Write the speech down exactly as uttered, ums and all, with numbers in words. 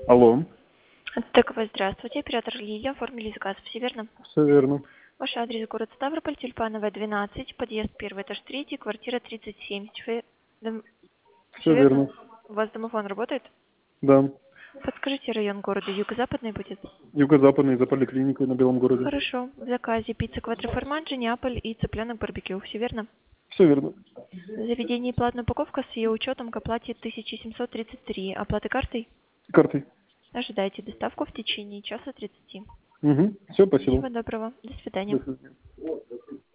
Алло. Стыковой, здравствуйте. Оператор Лилия. Оформили заказ. Все верно? Все верно. Ваш адрес город Ставрополь, Тюльпановая, двенадцать, подъезд первый, этаж третий, квартира тридцать семь. Все Все верно? верно. У вас домофон работает? Да. Подскажите район города. Юго-западный будет? Юго-западный, за поликлиникой на Белом городе. Хорошо. В заказе пицца квадроформаджи, Неаполь и цыпленок барбекю. Все верно? Все верно. Заведение и платная упаковка с ее учетом к оплате тысяча семьсот тридцать три. Оплаты картой? Картой. Ожидайте доставку в течение часа тридцати. Угу. Все, спасибо. Всего доброго. До свидания. До свидания.